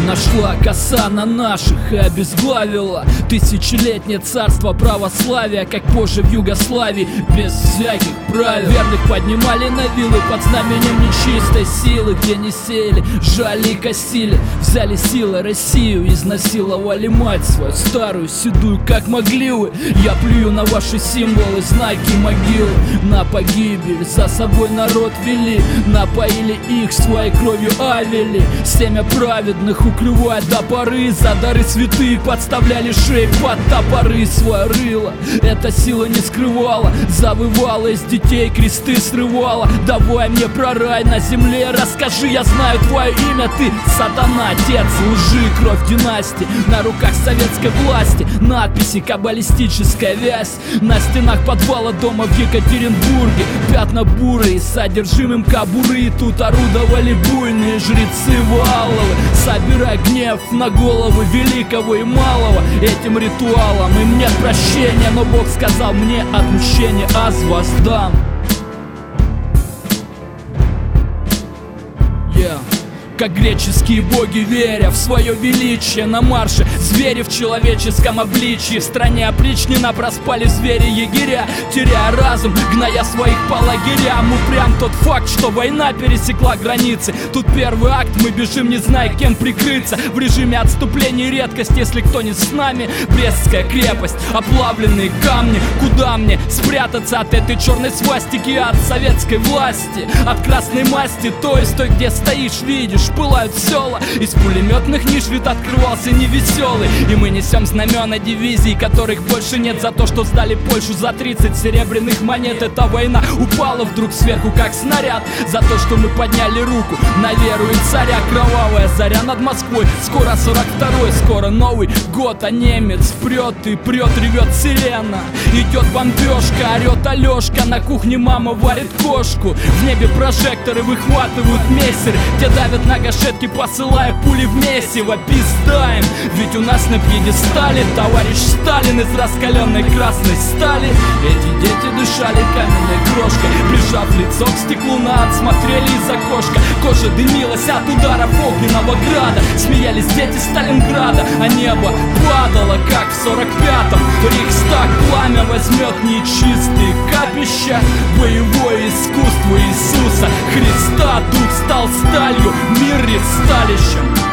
Нашла коса на наших и обезглавила тысячелетнее царство православия, как позже в Югославии, без всяких правил. Верных поднимали на вилы под знаменем нечистой силы, где не сеяли, жали и косили. Взяли силы Россию, изнасиловали мать свою старую, седую, как могли вы. Я плюю на ваши символы, знаки могилы. На погибель за собой народ вели, напоили их своей кровью Авели. Семя праведных укрывая до поры, за дары святые подставляли шеи под топоры. Свое рыло эта сила не скрывала, завывала из детей, кресты срывала. Давай мне про рай на земле расскажи, я знаю твое имя, ты сатана, отец лжи, кровь династии на руках советской власти. Надписи каббалистическая вязь на стенах подвала дома в Екатеринбурге. Пятна бурые с содержимым кобуры, тут орудовали буйные жрецы Вааловы, собирая гнев на головы великого и малого этим ритуалом. Им нет прощения, но Бог сказал мне отмщение аз воздам. Как греческие боги, веря в свое величие, на марше звери в человеческом обличье. В стране опричнина проспали звери-егеря, теряя разум, гная своих по лагерям. Упрям тот факт, что война пересекла границы. Тут первый акт, мы бежим, не зная кем прикрыться. В режиме отступления редкость, если кто не с нами. Брестская крепость, оплавленные камни. Куда мне спрятаться от этой черной свастики, от советской власти, от красной масти, то есть той, где стоишь, видишь, пылают села. Из пулеметных ниш вид открывался невеселый. И мы несем знамена дивизий, которых больше нет, за то, что сдали Польшу за 30 серебряных монет. Эта война упала вдруг сверху, как снаряд, за то, что мы подняли руку на веру и царя. Кровавая заря над Москвой, скоро 42-й, скоро Новый год. А немец прет и прет, ревет сирена. Идет бомбежка, орет Алешка. На кухне мама варит кошку. В небе прожекторы выхватывают мессер, те давят на гашетки, посылая пули в месиво. Пиздаем, ведь у нас на пьедестале товарищ Сталин из раскаленной красной стали. Эти дети дышали каменной крошкой, прижав лицо к стеклу, на ад смотрели из окошка. Кожа дымилась от ударов огненного града, смеялись дети Сталинграда, а небо падало, как в 45-м. Рейхстаг пламя возьмет нечистые капища. Боевое искусство Иисуса Христа, дух стал сталью, мир редсталищем.